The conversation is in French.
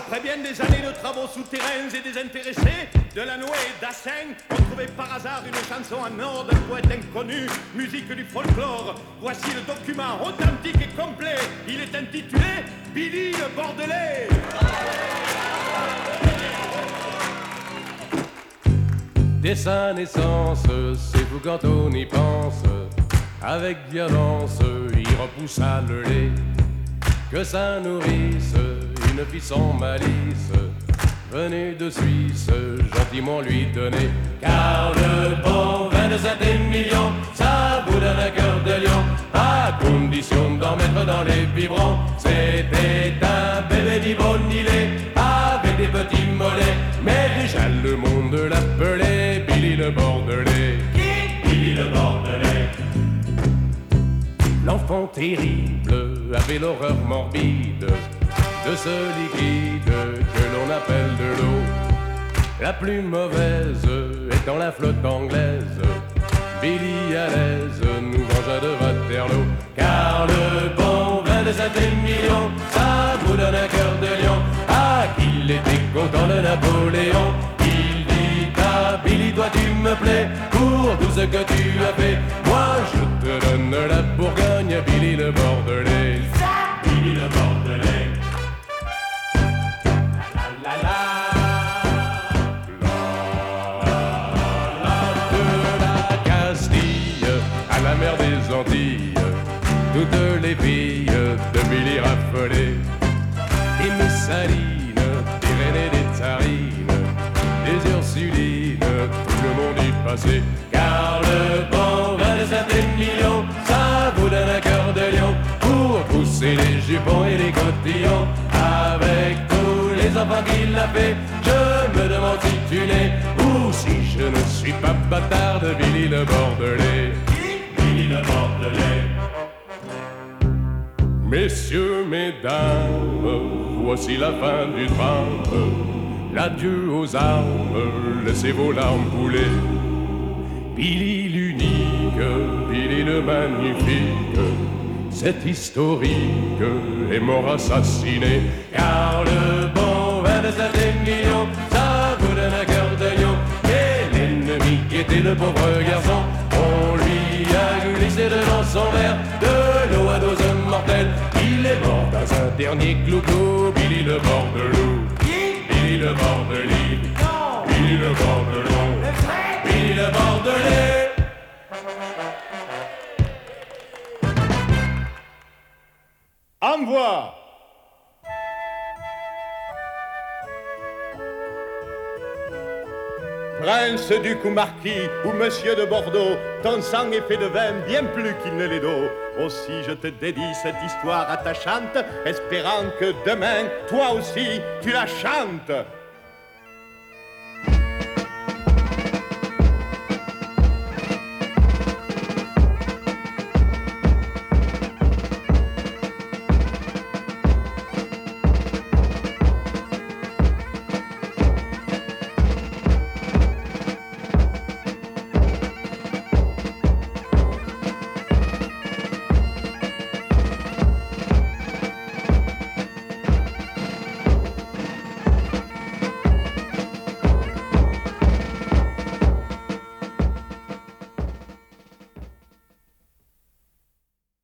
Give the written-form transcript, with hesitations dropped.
Après bien des années de travaux souterrains et désintéressés, Delanoë et Dassin ont trouvé par hasard une chanson en or d'un poète inconnu, musique du folklore. Voici le document authentique et complet. Il est intitulé Billy le Bordelais. Dès sa naissance, c'est fou quand on y pense. Avec violence, il repoussa le lait. Que sa nourrice, une fille sans malice, venue de Suisse, gentiment lui donner. Car le bon vin de Saint-Émilion, ça vous donne un cœur de lion, à condition d'en mettre dans les biberons. C'était un bébé ni bon ni laid, avec des petits mollets, mais déjà le monde l'appelait Billy le Bordelais. Billy le Bordelais. L'enfant terrible avait l'horreur morbide de ce liquide que l'on appelle de l'eau. La plus mauvaise étant la flotte anglaise, Billy à l'aise nous vengea de Waterloo. Car le bon vin de Saint-Émilion, ça vous donne un cœur de lion. Ah, qu'il était content de Napoléon. Il dit à Billy, toi tu me plais pour tout ce que tu as fait. Moi je te donne la Bourgogne, Billy le Bordelais. Billy le Bordelais. La la la. De la Castille à la mer des Antilles, toutes les filles de Billy raffolées. Des Messalines, des Renées, des Tsarines, des Ursulines, tout le monde y passait. Car le bon vin de Saint-Émilion, ça vous donne un cœur de lion pour pousser les jupons et les cotillons. Avec tous les enfants qu'il a fait, je me demande si tu n'es ou si je ne suis pas bâtard de Billy le Bordelais. Billy le Bordelais. Messieurs, mesdames, voici la fin du drame. L'adieu aux armes, laissez vos larmes couler. Billy l'unique, Billy le magnifique, c'est historique, est mort assassiné. Car le bon vin de Saint-Émilion, ça vous donne un cœur de lion. Et l'ennemi qui était le pauvre garçon, on lui a glissé dedans son verre de l'eau à dose mortelle. Il est mort dans un dernier clou-clou, Billy le Bordelou. Billy le Bordelais. Billy le Bordelou. Billy le Bordelais. Envoie. Prince, duc ou marquis, ou monsieur de Bordeaux, ton sang est fait de vin bien plus qu'il ne l'est d'eau. Aussi je te dédie cette histoire attachante, espérant que demain, toi aussi, tu la chantes.